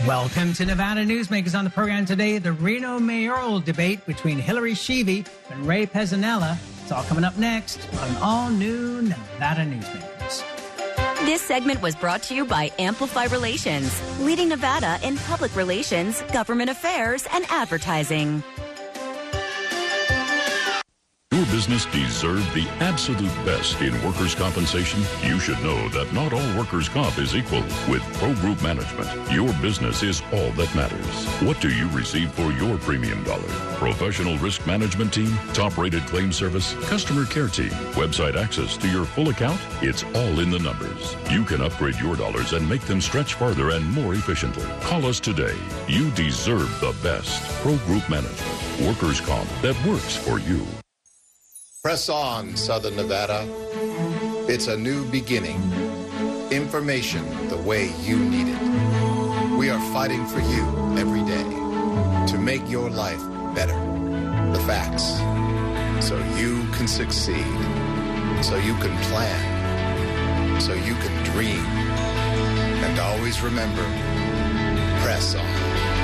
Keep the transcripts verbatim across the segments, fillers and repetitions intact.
Welcome to Nevada Newsmakers. On the program today, the Reno mayoral debate between Hillary Sheevey and Ray Pezzanella. It's all coming up next on an all-new Nevada Newsmakers. This segment was brought to you by Amplify Relations, leading Nevada in public relations, government affairs, and advertising. Your business deserves the absolute best in workers' compensation. You should know that not all workers' comp is equal. With Pro Group Management, your business is all that matters. What do you receive for your premium dollar? Professional risk management team, top-rated claim service, customer care team, website access to your full account? It's all in the numbers. You can upgrade your dollars and make them stretch farther and more efficiently. Call us today. You deserve the best. Pro Group Management, workers' comp that works for you. Press on, Southern Nevada. It's a new beginning. Information the way you need it. We are fighting for you every day to make your life better. The facts, so you can succeed, so you can plan, so you can dream. And always remember, press on.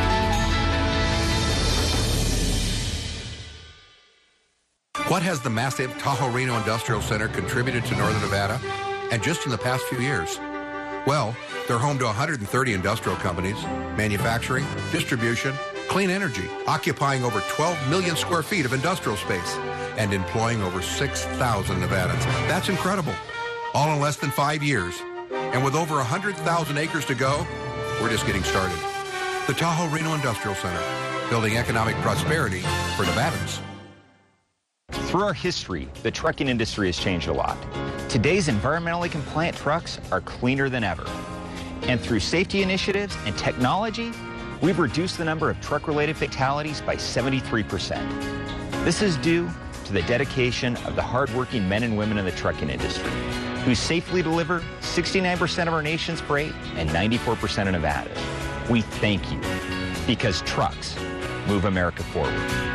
What has the massive Tahoe Reno Industrial Center contributed to Northern Nevada? And just in the past few years? Well, they're home to one hundred thirty industrial companies, manufacturing, distribution, clean energy, occupying over twelve million square feet of industrial space, and employing over six thousand Nevadans. That's incredible. All in less than five years. And with over one hundred thousand acres to go, we're just getting started. The Tahoe Reno Industrial Center, building economic prosperity for Nevadans. Through our history, the trucking industry has changed a lot. Today's environmentally compliant trucks are cleaner than ever. And through safety initiatives and technology, we've reduced the number of truck-related fatalities by seventy-three percent. This is due to the dedication of the hardworking men and women in the trucking industry, who safely deliver sixty-nine percent of our nation's freight and ninety-four percent of Nevada. We thank you, because trucks move America forward.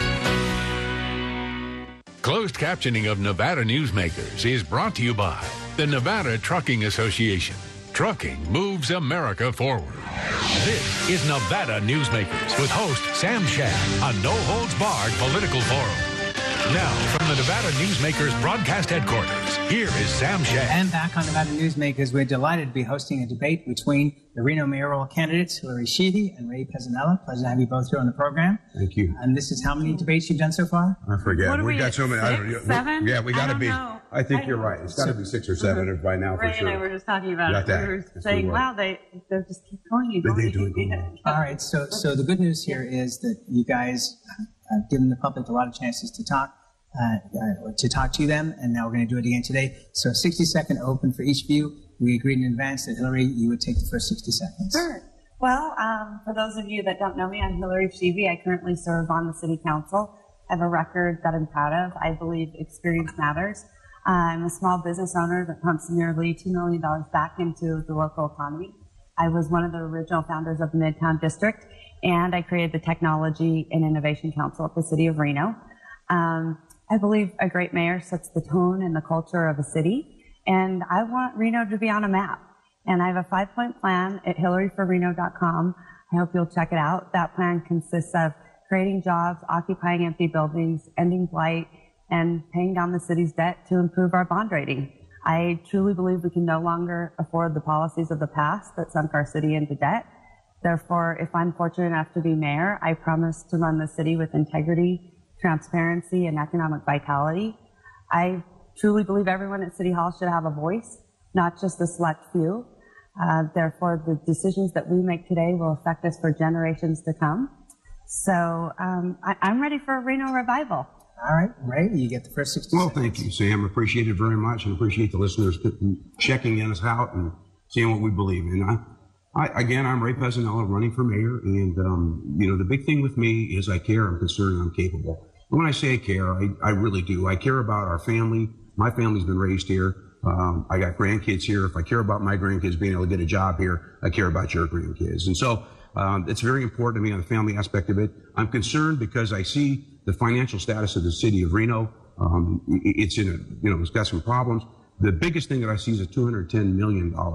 Closed captioning of Nevada Newsmakers is brought to you by the Nevada Trucking Association. Trucking moves America forward. This is Nevada Newsmakers with host Sam Shad, a no-holds-barred political forum. Now, from the Nevada Newsmakers broadcast headquarters, here is Sam Shad. And back on Nevada Newsmakers, we're delighted to be hosting a debate between the Reno mayoral candidates, Hillary Sheevey and Ray Pezzanella. Pleasure to have you both here on the program. Thank you. And this is how many debates you've done so far? I forget. What are We've we got at, so many. I don't, six, seven? Yeah, we got to be. Know. I think I you're right. It's got to be six or seven uh-huh. by now for Ray sure. and I were just talking about got it. That. We were That's saying, we wow, they they just keep going. And going they do and going. All right. So, so the good news here is that you guys have given the public a lot of chances to talk. Uh, uh, to talk to them, and now we're going to do it again today. So sixty second open for each of you. We agreed in advance that Hillary, you would take the first sixty seconds. Sure. Well, um, for those of you that don't know me, I'm Hillary Sheevey. I currently serve on the city council. I have a record that I'm proud of. I believe experience matters. Uh, I'm a small business owner that pumps nearly two million dollars back into the local economy. I was one of the original founders of the Midtown District, and I created the Technology and Innovation Council at the city of Reno. Um, I believe a great mayor sets the tone and the culture of a city, and I want Reno to be on a map. And I have a five-point plan at hillary for reno dot com. I hope you'll check it out. That plan consists of creating jobs, occupying empty buildings, ending blight, and paying down the city's debt to improve our bond rating. I truly believe we can no longer afford the policies of the past that sunk our city into debt. Therefore, if I'm fortunate enough to be mayor, I promise to run the city with integrity, transparency, and economic vitality. I truly believe everyone at City Hall should have a voice, not just a select few. Uh, therefore, the decisions that we make today will affect us for generations to come. So um, I, I'm ready for a Reno revival. All right, Ray, you get the first sixty well, seconds. thank you, Sam. Appreciate it very much, and appreciate the listeners checking in us out and seeing what we believe in. I, I, again, I'm Ray Pezzanella, running for mayor, and um, you know, the big thing with me is I care, I'm concerned, and I'm capable. And when I say I care, I, I really do. I care about our family. My family's been raised here. Um, I got grandkids here. If I care about my grandkids being able to get a job here, I care about your grandkids. And so um, it's very important to me on the family aspect of it. I'm concerned because I see the financial status of the city of Reno. Um, it's in a, you know, it's got some problems. The biggest thing that I see is a two hundred ten million dollars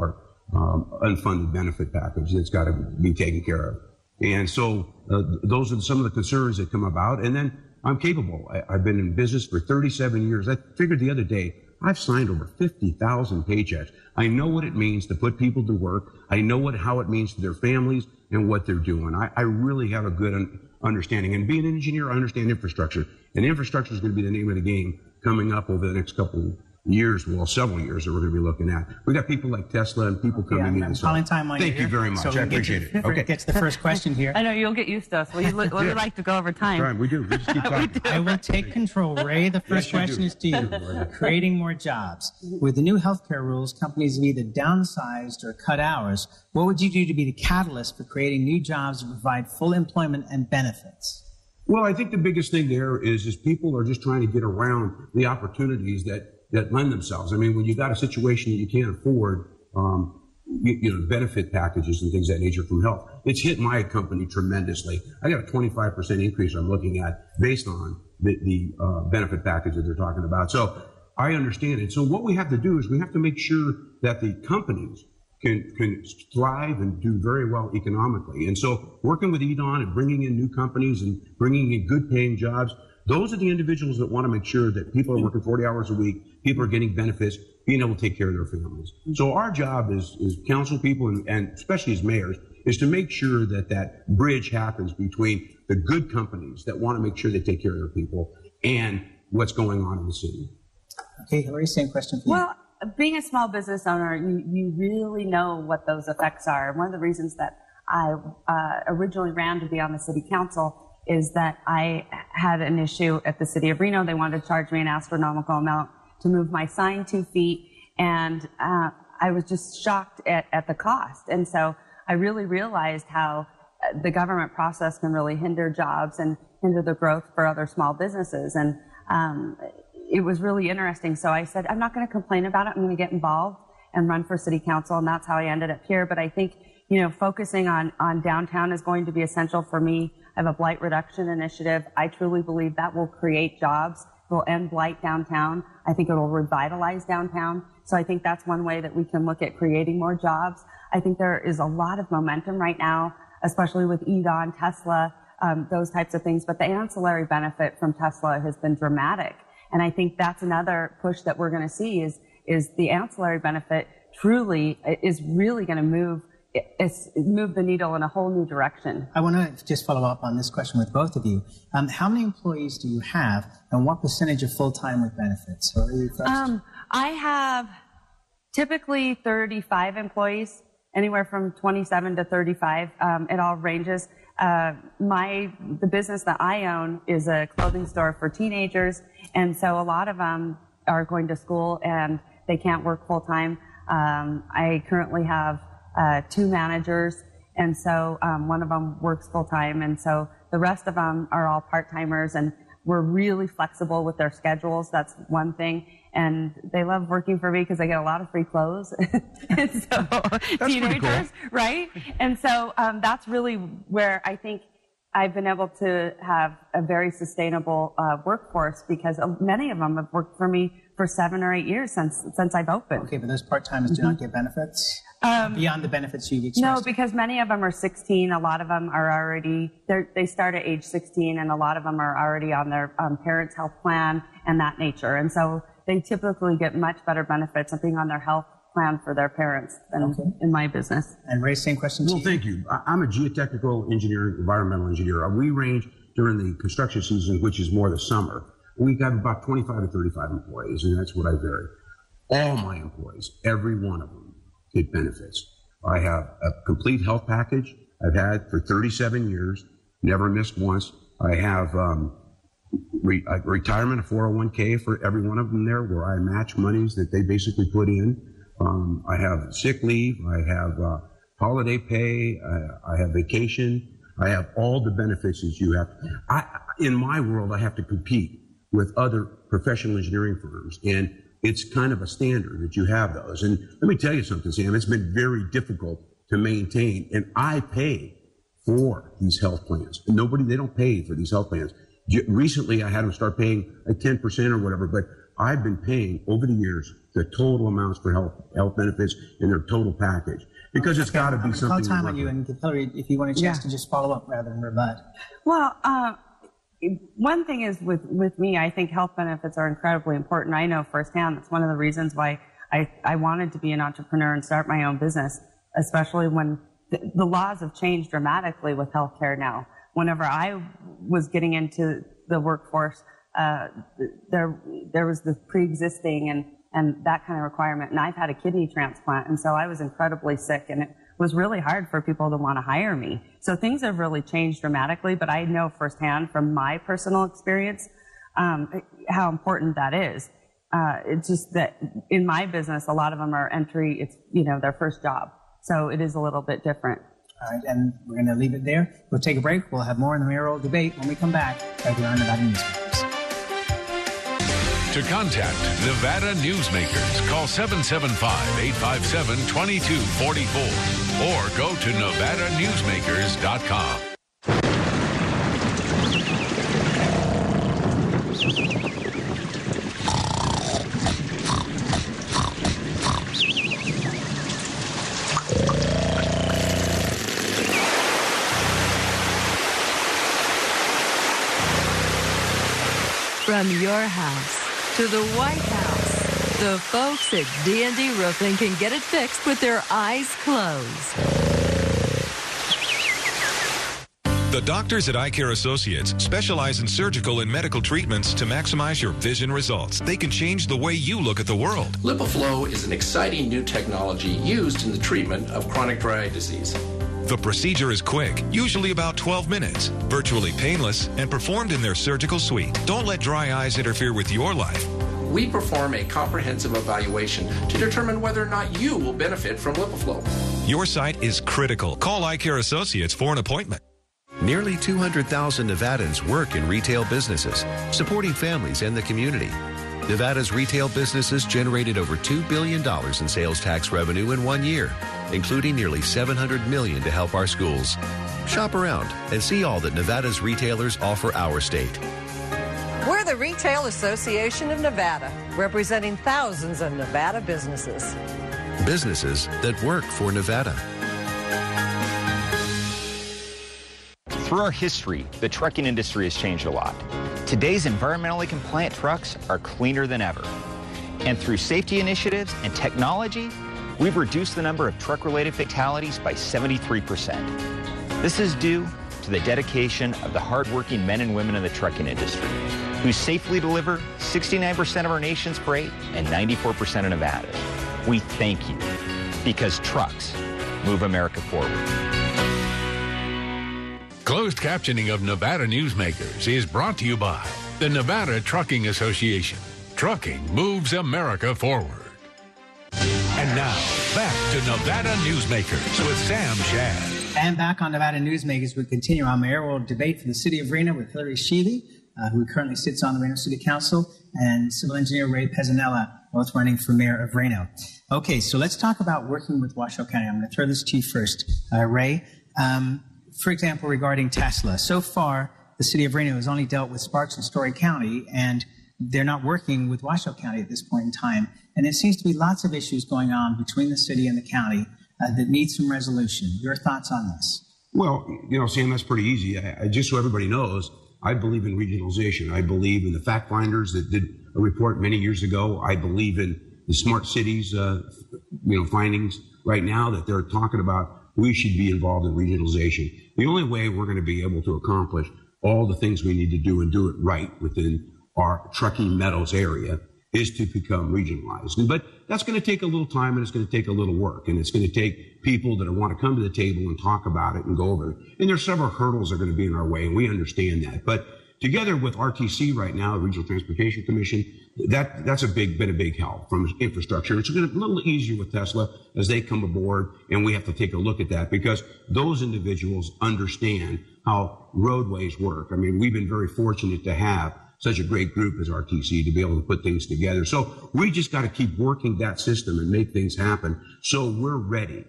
um, unfunded benefit package that's got to be taken care of. And so uh, those are some of the concerns that come about. And then I'm capable. I, I've been in business for thirty-seven years. I figured the other day, I've signed over fifty thousand paychecks. I know what it means to put people to work. I know what how it means to their families and what they're doing. I, I really have a good un- understanding. And being an engineer, I understand infrastructure. And infrastructure is going to be the name of the game coming up over the next couple years, well, several years that we're going to be looking at. We got people like Tesla and people coming yeah, in. I'm calling time on Thank you you here. very much. So I appreciate to, it. Okay. Get to the first question here. I know you'll get used to us. We, we yeah. like to go over time. Right, we do. We just keep talking. I will take control. Ray, the first Yes, you question do. is to you. Creating more jobs. With the new healthcare rules, companies have either downsized or cut hours. What would you do to be the catalyst for creating new jobs and provide full employment and benefits? Well, I think the biggest thing there is, is people are just trying to get around the opportunities that, that lend themselves. I mean, when you got a situation that you can't afford, um, you, you know, benefit packages and things of that nature from health, it's hit my company tremendously. I got a twenty-five percent increase I'm looking at based on the, the uh, benefit package that they're talking about. So I understand it. So what we have to do is we have to make sure that the companies can can thrive and do very well economically. And so working with E D O N and bringing in new companies and bringing in good paying jobs, those are the individuals that want to make sure that people are working forty hours a week, people are getting benefits, being able to take care of their families. So our job is, is council people and, and especially as mayors is to make sure that that bridge happens between the good companies that want to make sure they take care of their people and what's going on in the city. Okay, Hillary, same question for you. Well, being a small business owner, you, you really know what those effects are. And one of the reasons that I uh, originally ran to be on the city council is that I had an issue at the city of Reno. They wanted to charge me an astronomical amount to move my sign two feet. And uh, I was just shocked at, at the cost. And so I really realized how the government process can really hinder jobs and hinder the growth for other small businesses. And um, it was really interesting. So I said, I'm not going to complain about it. I'm going to get involved and run for city council. And that's how I ended up here. But I think, you know, focusing on, on downtown is going to be essential for me. I have a blight reduction initiative. I truly believe that will create jobs. It will end blight downtown. I think it will revitalize downtown. So I think that's one way that we can look at creating more jobs. I think there is a lot of momentum right now, especially with E D O N, Tesla, um, those types of things. But the ancillary benefit from Tesla has been dramatic. And I think that's another push that we're going to see is, is the ancillary benefit truly is really going to move, it's move the needle in a whole new direction. I want to just follow up on this question with both of you. Um, how many employees do you have and what percentage are full-time with benefits? So are you first? Um, I have typically thirty-five employees, anywhere from twenty-seven to thirty-five. Um, it all ranges. Uh, my, the business that I own is a clothing store for teenagers. And so a lot of them are going to school and they can't work full time. Um, I currently have, uh, two managers. And so, um, one of them works full time. And so the rest of them are all part timers and we're really flexible with their schedules. That's one thing. And they love working for me because I get a lot of free clothes. And so teenagers, cool. Right? And so um, that's really where I think I've been able to have a very sustainable uh, workforce because many of them have worked for me for seven or eight years since since I've opened. Okay, but those part-timers do not get benefits? Um, beyond the benefits you've expressed? No, because many of them are sixteen. A lot of them are already, they start at age sixteen, and a lot of them are already on their um, parents' health plan and that nature. And so they typically get much better benefits of being on their health plan for their parents than okay. in my business. And Ray, same question to well, you. Well, thank you. I'm a geotechnical engineer, environmental engineer. We range during the construction season, which is more the summer. We have about twenty-five to thirty-five employees, and that's what I vary. All my employees, every one of them, get benefits. I have a complete health package I've had for thirty-seven years, never missed once. I have um, re- a retirement, a four oh one k for every one of them there, where I match monies that they basically put in. Um, I have sick leave. I have uh, holiday pay. I, I have vacation. I have all the benefits that you have. I, in my world, I have to compete with other professional engineering firms, and it's kind of a standard that you have those. And let me tell you something, Sam, it's been very difficult to maintain, and I pay for these health plans. Nobody, they don't pay for these health plans. Recently, I had them start paying like ten percent or whatever, but I've been paying over the years the total amounts for health health benefits in their total package because it's got to be something. I'll call time on you, and Hillary, if you want a chance Yeah. to just follow up rather than rebut. Well, uh, one thing is with, with me, I think health benefits are incredibly important. I know firsthand that's one of the reasons why I, I wanted to be an entrepreneur and start my own business, especially when the, the laws have changed dramatically with healthcare now. Whenever I was getting into the workforce, uh, there there was the pre-existing and, and that kind of requirement. And I've had a kidney transplant, and so I was incredibly sick, and it was really hard for people to want to hire me. So things have really changed dramatically, but I know firsthand from my personal experience um, how important that is. Uh, it's just that in my business, a lot of them are entry, it's, you know, their first job. So it is a little bit different. All right, and we're going to leave it there. We'll take a break. We'll have more in the mayoral debate when we come back right here on Nevada Newsmakers. To contact Nevada Newsmakers, call seven seven five, eight five seven, two two four four or go to nevada newsmakers dot com. From your house to the White House, the folks at D and D Roofing can get it fixed with their eyes closed. The doctors at Eye Care Associates specialize in surgical and medical treatments to maximize your vision results. They can change the way you look at the world. LipiFlow is an exciting new technology used in the treatment of chronic dry eye disease. The procedure is quick, usually about twelve minutes, virtually painless, and performed in their surgical suite. Don't let dry eyes interfere with your life. We perform a comprehensive evaluation to determine whether or not you will benefit from LipiFlow. Your sight is critical. Call Eye Care Associates for an appointment. Nearly two hundred thousand Nevadans work in retail businesses, supporting families and the community. Nevada's retail businesses generated over two billion dollars in sales tax revenue in one year, including nearly seven hundred million dollars to help our schools. Shop around and see all that Nevada's retailers offer our state. We're the Retail Association of Nevada, representing thousands of Nevada businesses. Businesses that work for Nevada. Through our history, the trucking industry has changed a lot. Today's environmentally compliant trucks are cleaner than ever. And through safety initiatives and technology, we've reduced the number of truck-related fatalities by seventy-three percent. This is due to the dedication of the hardworking men and women in the trucking industry, who safely deliver sixty-nine percent of our nation's freight and ninety-four percent of Nevada's. We thank you, because trucks move America forward. Closed captioning of Nevada Newsmakers is brought to you by the Nevada Trucking Association. Trucking moves America forward. And now, back to Nevada Newsmakers with Sam Shad. And back on Nevada Newsmakers, we continue our mayoral debate for the city of Reno with Hillary Sheely, uh, who currently sits on the Reno City Council, and civil engineer Ray Pezzanella, both running for mayor of Reno. Okay, so let's talk about working with Washoe County. I'm going to throw this to you first, uh, Ray. Um, for example, regarding Tesla, so far the city of Reno has only dealt with Sparks and Story County, and they're not working with Washoe County at this point in time. And there seems to be lots of issues going on between the city and the county uh, that need some resolution. Your thoughts on this? Well, you know, Sam, that's pretty easy. I, I, just so everybody knows, I believe in regionalization. I believe in the fact finders that did a report many years ago. I believe in the smart cities, uh, you know, findings right now that they're talking about. We should be involved in regionalization. The only way we're going to be able to accomplish all the things we need to do and do it right within our Truckee Meadows area is to become regionalized. But that's going to take a little time, and it's going to take a little work, and it's going to take people that want to come to the table and talk about it and go over it. And there's several hurdles that are going to be in our way, and we understand that. But together with R T C right now, the Regional Transportation Commission, that that's a big been a big help from infrastructure. It's going to be a little easier with Tesla as they come aboard, and we have to take a look at that because those individuals understand how roadways work. I mean, we've been very fortunate to have such a great group as R T C to be able to put things together. So we just got to keep working that system and make things happen so we're ready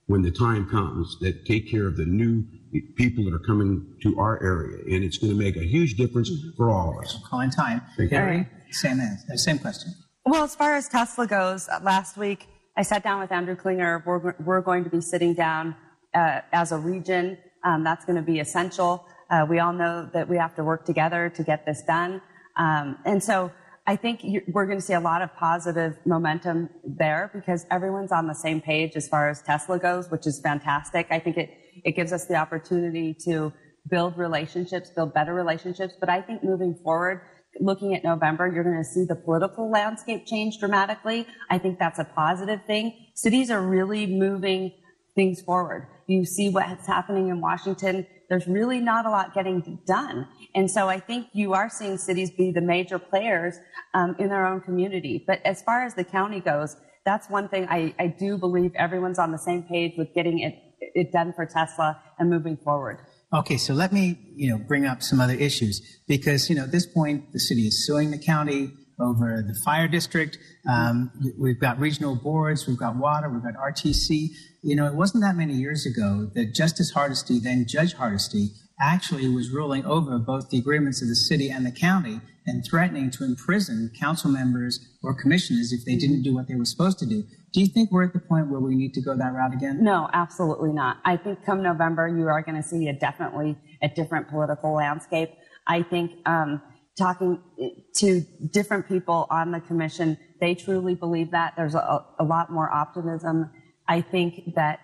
when the time comes that take care of the new people that are coming to our area, and it's going to make a huge difference for all of us. Call in time. Harry, same, uh, same question. Well, as far as Tesla goes, uh, last week I sat down with Andrew Klinger. We're, we're going to be sitting down uh, as a region. Um, that's going to be essential. Uh, we all know that we have to work together to get this done. Um, and so I think you, we're going to see a lot of positive momentum there because everyone's on the same page as far as Tesla goes, which is fantastic. I think it, it gives us the opportunity to build relationships, build better relationships. But I think moving forward, looking at November, you're going to see the political landscape change dramatically. I think that's a positive thing. Cities are really moving things forward. You see what's happening in Washington. There's really not a lot getting done. And so I think you are seeing cities be the major players um, in their own community. But as far as the county goes, that's one thing I, I do believe everyone's on the same page with getting it, it done for Tesla and moving forward. Okay, so let me, you know, bring up some other issues because, you know, at this point, the city is suing the county over the fire district. Um, we've got regional boards, we've got water, we've got R T C. You know, it wasn't that many years ago that Justice Hardesty, then Judge Hardesty, actually was ruling over both the agreements of the city and the county and threatening to imprison council members or commissioners if they didn't do what they were supposed to do. Do you think we're at the point where we need to go that route again? No, absolutely not. I think come November, you are going to see a definitely a different political landscape. I think um, talking to different people on the commission, they truly believe that. There's a, a lot more optimism. I think that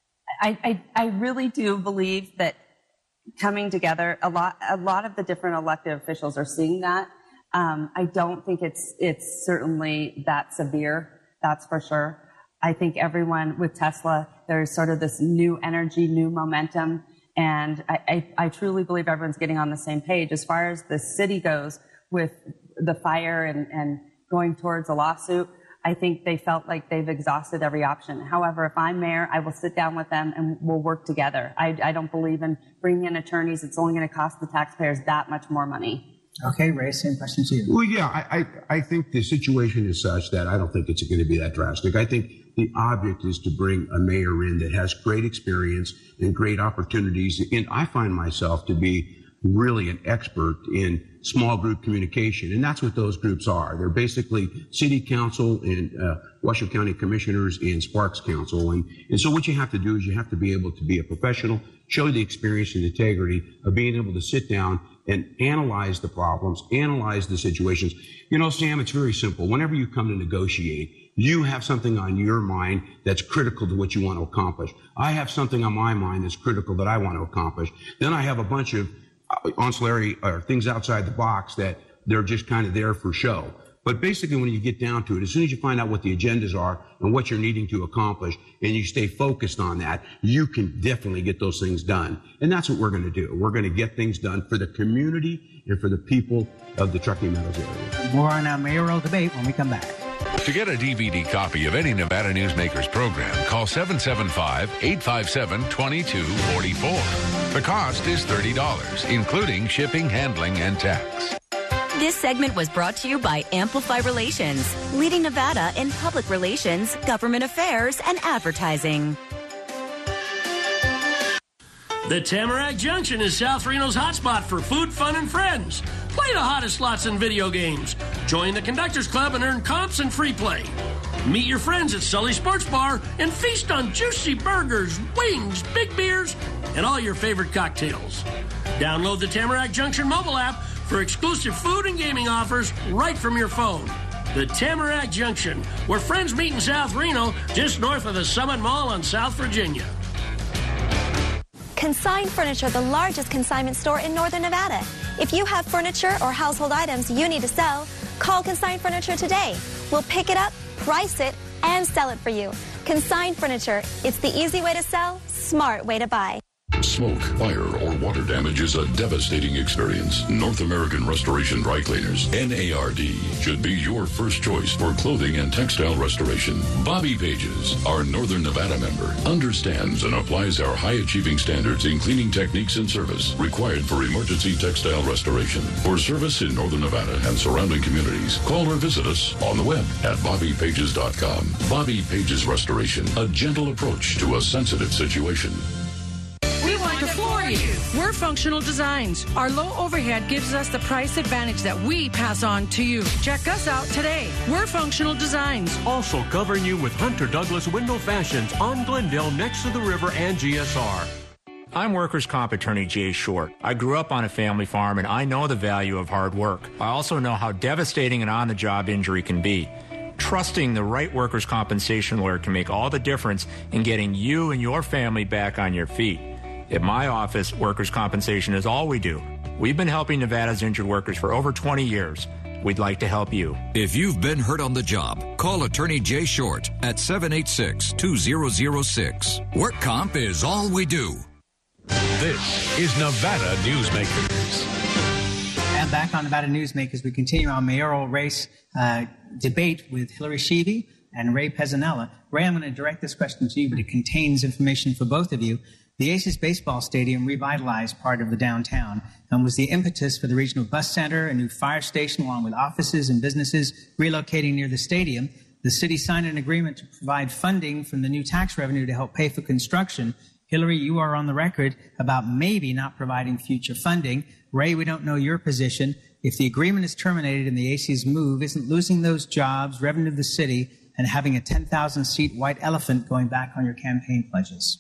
I, I, I really do believe that coming together, a lot, a lot of the different elected officials are seeing that. Um, I don't think it's, it's certainly that severe. That's for sure. I think everyone with Tesla, there's sort of this new energy, new momentum. And I, I, I truly believe everyone's getting on the same page. As far as the city goes with the fire and, and going towards a lawsuit, I think they felt like they've exhausted every option. However, if I'm mayor, I will sit down with them and we'll work together. I, I don't believe in bringing in attorneys. It's only going to cost the taxpayers that much more money. Okay, Ray, same question to you. Well, yeah, I, I, I think the situation is such that I don't think it's going to be that drastic. I think the object is to bring a mayor in that has great experience and great opportunities. And I find myself to be really an expert in small group communication. And that's what those groups are. They're basically city council and uh, Washoe County commissioners and Sparks Council. And, and so what you have to do is you have to be able to be a professional, show the experience and integrity of being able to sit down and analyze the problems, analyze the situations. You know, Sam, it's very simple. Whenever you come to negotiate, you have something on your mind that's critical to what you want to accomplish. I have something on my mind that's critical that I want to accomplish. Then I have a bunch of ancillary or things outside the box that they're just kind of there for show. But basically, when you get down to it, as soon as you find out what the agendas are and what you're needing to accomplish, and you stay focused on that, you can definitely get those things done. And that's what we're going to do. We're going to get things done for the community and for the people of the Truckee Meadows area. More on our mayoral debate when we come back. To get a D V D copy of any Nevada Newsmakers program, call seven seven five, eight five seven, two two four four. The cost is thirty dollars, including shipping, handling, and tax. This segment was brought to you by Amplify Relations, leading Nevada in public relations, government affairs, and advertising. The Tamarack Junction is South Reno's hotspot for food, fun, and friends. Play the hottest slots and video games. Join the Conductors Club and earn comps and free play. Meet your friends at Sully Sports Bar and feast on juicy burgers, wings, big beers, and all your favorite cocktails. Download the Tamarack Junction mobile app for exclusive food and gaming offers right from your phone. The Tamarack Junction, where friends meet in South Reno, just north of the Summit Mall on South Virginia. Consign Furniture, the largest consignment store in Northern Nevada. If you have furniture or household items you need to sell, call Consign Furniture today. We'll pick it up, price it, and sell it for you. Consign Furniture, it's the easy way to sell, smart way to buy. Smoke, fire, or water damage is a devastating experience. North American Restoration Dry Cleaners, N A R D, should be your first choice for clothing and textile restoration. Bobby Pages, our Northern Nevada member, understands and applies our high-achieving standards in cleaning techniques and service required for emergency textile restoration. For service in Northern Nevada and surrounding communities, call or visit us on the web at bobby pages dot com. Bobby Pages Restoration, a gentle approach to a sensitive situation. We want to floor you. We're Functional Designs. Our low overhead gives us the price advantage that we pass on to you. Check us out today. We're Functional Designs. Also covering you with Hunter Douglas Window Fashions on Glendale next to the river and G S R. I'm workers' comp attorney Jay Short. I grew up on a family farm and I know the value of hard work. I also know how devastating an on-the-job injury can be. Trusting the right workers' compensation lawyer can make all the difference in getting you and your family back on your feet. At my office, workers' compensation is all we do. We've been helping Nevada's injured workers for over twenty years. We'd like to help you. If you've been hurt on the job, call attorney Jay Short at seven eight six, two zero zero six. Work comp is all we do. This is Nevada Newsmakers. And back on Nevada Newsmakers, we continue our mayoral race uh, debate with Hillary Sheevey and Ray Pezzanella. Ray, I'm going to direct this question to you, but it contains information for both of you. The Aces Baseball Stadium revitalized part of the downtown and was the impetus for the regional bus center, a new fire station, along with offices and businesses relocating near the stadium. The city signed an agreement to provide funding from the new tax revenue to help pay for construction. Hillary, you are on the record about maybe not providing future funding. Ray, we don't know your position. If the agreement is terminated and the A Cs move, isn't losing those jobs, revenue to the city, and having a ten thousand seat white elephant going back on your campaign pledges?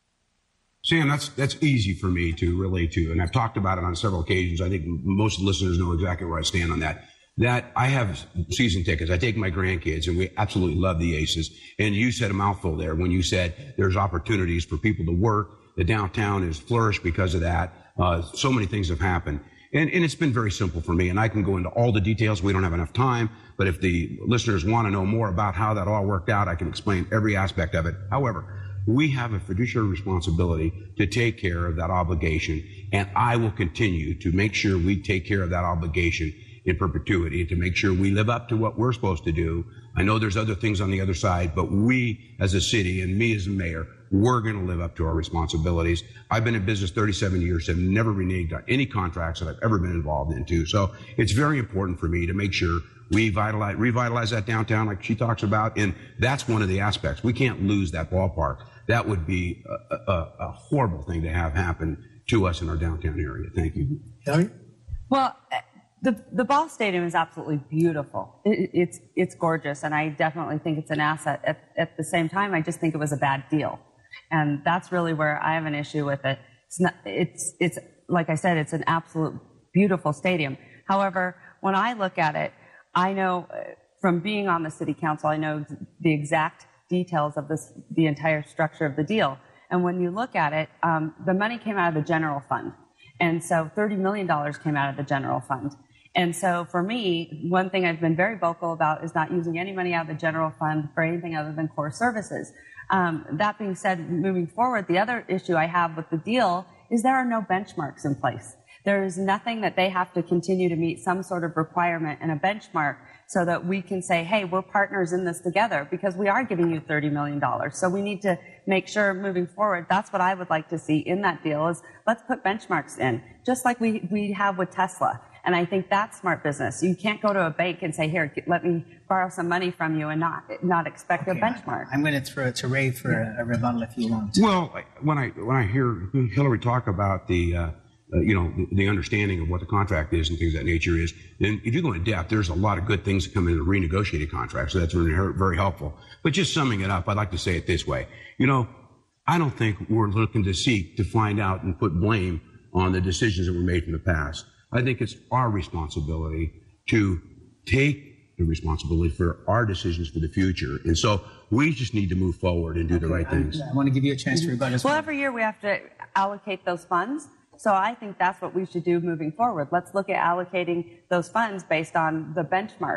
Sam, that's that's easy for me to relate to, and I've talked about it on several occasions. I think most listeners know exactly where I stand on that. That I have season tickets. I take my grandkids, and we absolutely love the Aces. And you said a mouthful there when you said there's opportunities for people to work. The downtown has flourished because of that. Uh, so many things have happened. And, and it's been very simple for me, and I can go into all the details. We don't have enough time, but if the listeners want to know more about how that all worked out, I can explain every aspect of it. However, we have a fiduciary responsibility to take care of that obligation, and I will continue to make sure we take care of that obligation in perpetuity, to make sure we live up to what we're supposed to do. I know there's other things on the other side, but we as a city and me as a mayor, we're going to live up to our responsibilities. I've been in business thirty-seven years, have never reneged on any contracts that I've ever been involved into. So it's very important for me to make sure we vitalize, revitalize that downtown like she talks about. And that's one of the aspects. We can't lose that ballpark. That would be a, a, a horrible thing to have happen to us in our downtown area. Thank you. Hillary? Well, the the ball stadium is absolutely beautiful. It, it's it's gorgeous, and I definitely think it's an asset. At, at the same time, I just think it was a bad deal, and that's really where I have an issue with it. It's not, it's it's like I said, it's an absolute beautiful stadium. However, when I look at it, I know from being on the city council, I know the exact details of this, the entire structure of the deal. And when you look at it, um, the money came out of the general fund, and so thirty million dollars came out of the general fund. And so for me, one thing I've been very vocal about is not using any money out of the general fund for anything other than core services. Um, that being said, moving forward, the other issue I have with the deal is there are no benchmarks in place. There is nothing that they have to continue to meet some sort of requirement and a benchmark so that we can say, hey, we're partners in this together, because we are giving you thirty million dollars. So we need to make sure moving forward, that's what I would like to see in that deal, is let's put benchmarks in, just like we, we have with Tesla. And I think that's smart business. You can't go to a bank and say, here, let me borrow some money from you and not not expect okay, a benchmark. I'm going to throw it to Ray for a, a rebuttal if you want. Well, when I when I hear Hillary talk about the, uh, uh, you know, the, the understanding of what the contract is and things of that nature is, then if you go in depth, there's a lot of good things that come into renegotiated contracts. So that's very, very helpful. But just summing it up, I'd like to say it this way. You know, I don't think we're looking to seek to find out and put blame on the decisions that were made in the past. I think it's our responsibility to take the responsibility for our decisions for the future. And so we just need to move forward and do okay, the right I, things. I want to give you a chance to rebut as well. Well, every year we have to allocate those funds. So I think that's what we should do moving forward. Let's look at allocating those funds based on the benchmark.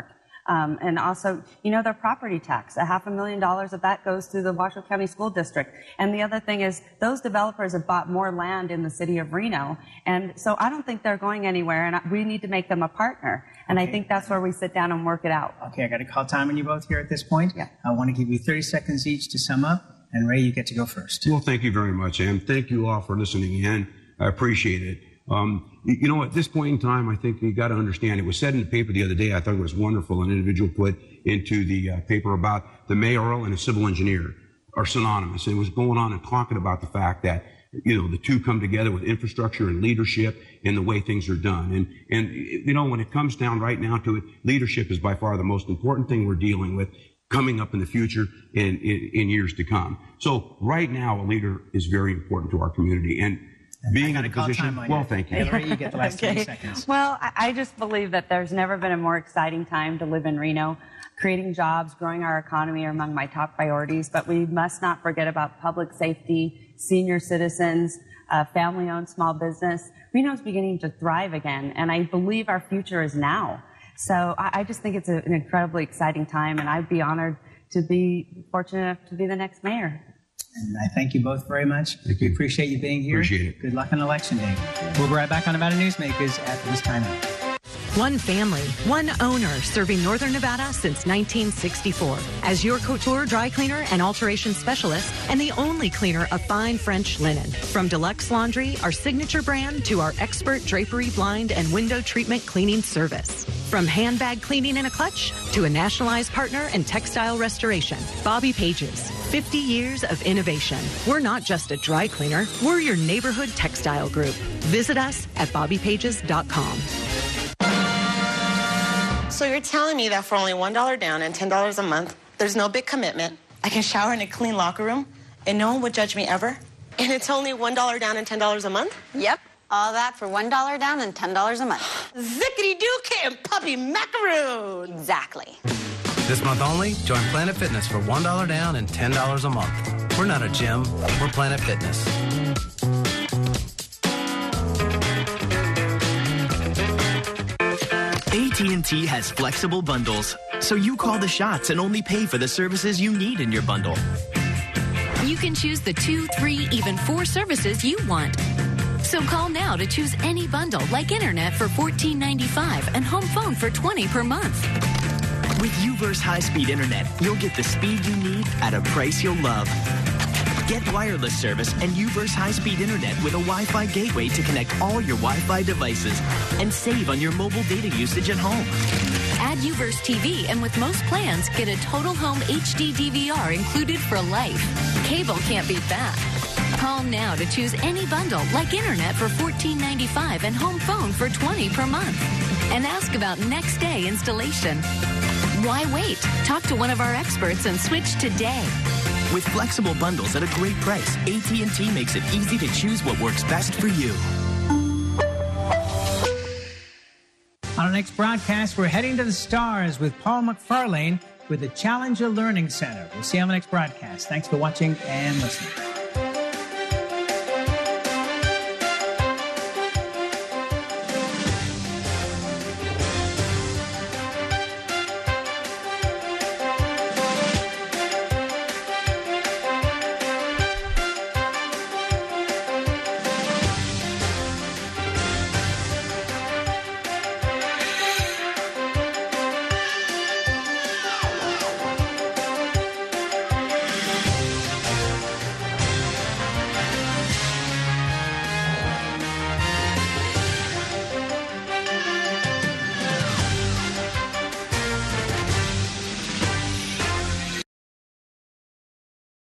Um, and also, you know, their property tax, a half a million dollars of that goes to the Washoe County School District. And the other thing is those developers have bought more land in the city of Reno. And so I don't think they're going anywhere, and we need to make them a partner. And okay. I think that's where we sit down and work it out. Okay, I got to call time on you both here at this point. Yeah. I want to give you thirty seconds each to sum up. And Ray, you get to go first. Well, thank you very much, and thank you all for listening in. I appreciate it. Um, you know, at this point in time, I think you got to understand, it was said in the paper the other day, I thought it was wonderful, an individual put into the uh, paper about the mayoral and a civil engineer are synonymous. And it was going on and talking about the fact that, you know, the two come together with infrastructure and leadership and the way things are done. And, and, you know, when it comes down right now to it, leadership is by far the most important thing we're dealing with coming up in the future and in, in years to come. So right now, a leader is very important to our community. And being in a position, well, you. thank you. Yeah, Ray, you get the last okay. thirty seconds. Well, I just believe that there's never been a more exciting time to live in Reno. Creating jobs, growing our economy are among my top priorities, but we must not forget about public safety, senior citizens, uh, family-owned small business. Reno's beginning to thrive again, and I believe our future is now. So I, I just think it's a, an incredibly exciting time, and I'd be honored to be fortunate enough to be the next mayor. And I thank you both very much. Thank you. Appreciate you being here. Appreciate it. Good luck on Election Day. We'll be right back on Nevada Newsmakers after this time out. One family, one owner, serving Northern Nevada since nineteen sixty-four. As your couture dry cleaner and alteration specialist, and the only cleaner of fine French linen. From Deluxe Laundry, our signature brand, to our expert drapery, blind, and window treatment cleaning service. From handbag cleaning in a clutch to a nationalized partner in textile restoration. Bobby Pages, fifty years of innovation. We're not just a dry cleaner, we're your neighborhood textile group. Visit us at bobby pages dot com. So you're telling me that for only one dollar down and ten dollars a month, there's no big commitment, I can shower in a clean locker room, and no one would judge me ever? And it's only one dollar down and ten dollars a month? Yep. All that for one dollar down and ten dollars a month. Zickety-doo and puppy macaroon! Exactly. This month only, join Planet Fitness for one dollar down and ten dollars a month. We're not a gym, we're Planet Fitness. A T and T has flexible bundles, so you call the shots and only pay for the services you need in your bundle. You can choose the two, three, even four services you want. So call now to choose any bundle, like internet for fourteen ninety-five and home phone for twenty per month. With U-verse high-speed internet, you'll get the speed you need at a price you'll love. Get wireless service and U-verse high-speed internet with a Wi-Fi gateway to connect all your Wi-Fi devices and save on your mobile data usage at home. Add U-verse T V, and with most plans, get a total home H D D V R included for life. Cable can't beat that. Call now to choose any bundle, like internet for fourteen ninety-five and home phone for twenty per month. And ask about next day installation. Why wait? Talk to one of our experts and switch today. With flexible bundles at a great price, A T and T makes it easy to choose what works best for you. On our next broadcast, we're heading to the stars with Paul McFarlane with the Challenger Learning Center. We'll see you on the next broadcast. Thanks for watching and listening.